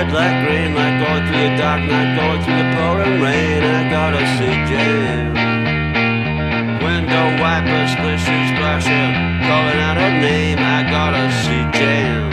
Red light, green light, going through the dark night, going through the pouring rain. I gotta see Jane. Window wipers, splishing, splashing, calling out her name. I gotta see Jane.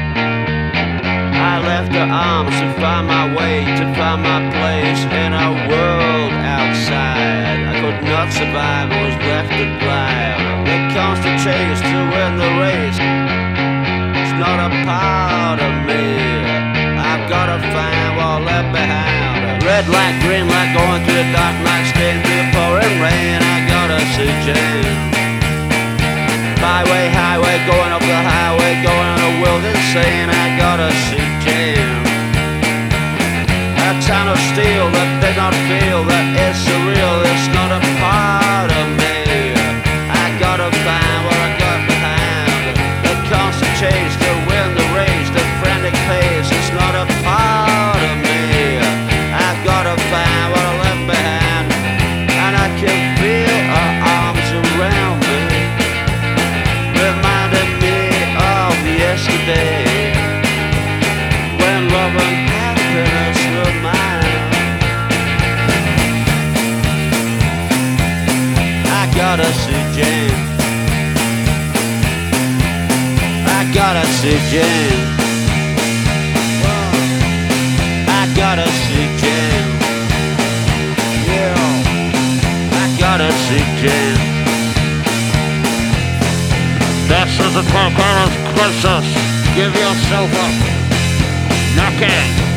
I left her arms to find my way, to find my place in a world outside. I could not survive, I was left to blind. It comes to chase to win the race. It's not a part of me. I've gotta find what left behind. Red light, green light, going through the dark night, staying through the pouring rain. I gotta see Jane. Highway, highway, going up the highway, going on a world insane. I gotta see Jane. A town of steel that did not feel that it's surreal. It's not a part of me. I gotta find what I got behind. The constant chase to win the race, the frantic pace. It's not a part of me. I've gotta find what I left behind, and I can feel her arms around me, reminding me of yesterday, when love and happiness were mine. I gotta see Jane. I gotta see Jane. I gotta see Jane. Yeah, I gotta see Jane. This is the Corcoran Crisis. Give yourself up. Knocking.